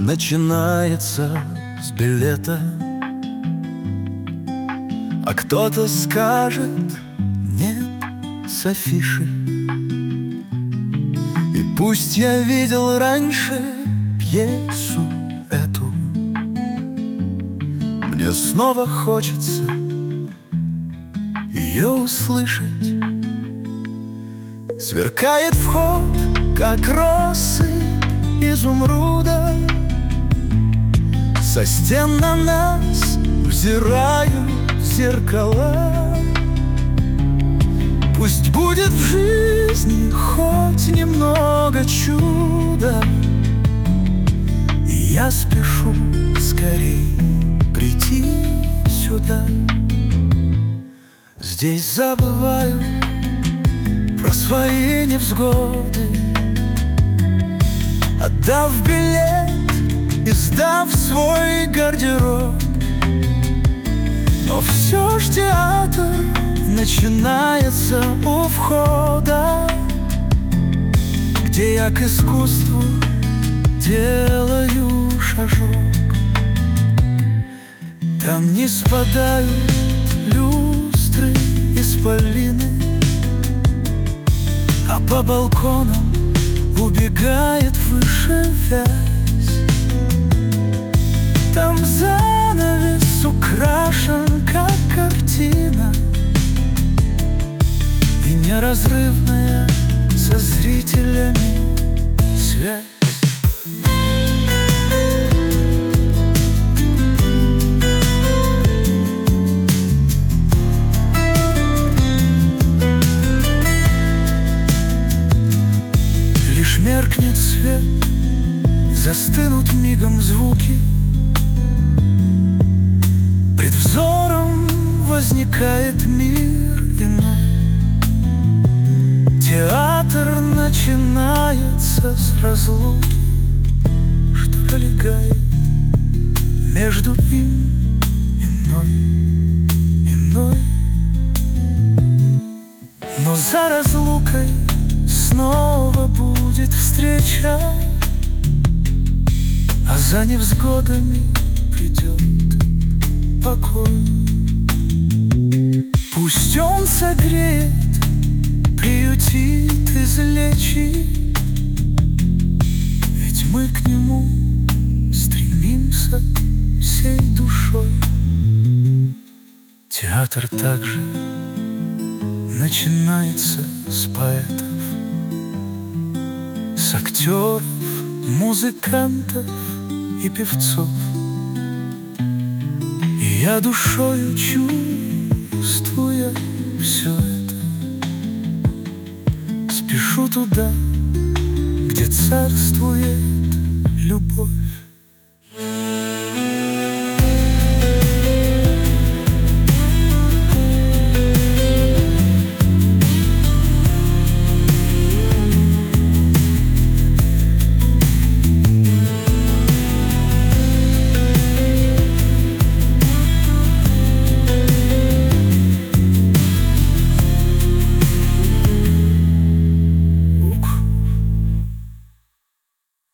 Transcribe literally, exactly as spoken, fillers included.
начинается с билета, а кто-то скажет нет с афиши. И пусть я видел раньше пьесу эту, мне снова хочется ее услышать. Сверкает вход, как росы изумруда, со стен на нас взирают зеркала. Пусть будет в жизни хоть немного чуда, и я спешу скорей прийти сюда. Здесь забываю про свои невзгоды, отдав билет и сдав свой гардероб. Но все ж театр начинается у входа, где я к искусству делаю шажок. Там не спадают люстры исполины, а по балконам убегает выше вязь. Там занавес украшен, как картина, и неразрывная со зрителями связь. Лишь меркнет свет, застынут мигом звуки, пред взором возникает мир иной. Театр начинается с разлуки, что пролегает между им и мной, и мной. Но за разлукой снова будет встреча, а за невзгодами придет покой. Пусть он согреет, приютит, излечит, ведь мы к нему стремимся всей душой. Театр также начинается с поэтов, с актеров, музыкантов и певцов. И я душою чувствуя все это, спешу туда, где царствует любовь.